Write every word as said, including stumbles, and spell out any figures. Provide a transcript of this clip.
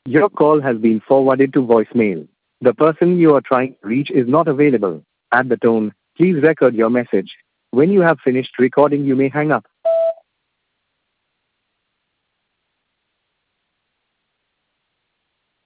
Your call has been forwarded to voicemail. The person you are trying to reach is not available. At the tone, please record your message. When you have finished recording, you may hang up.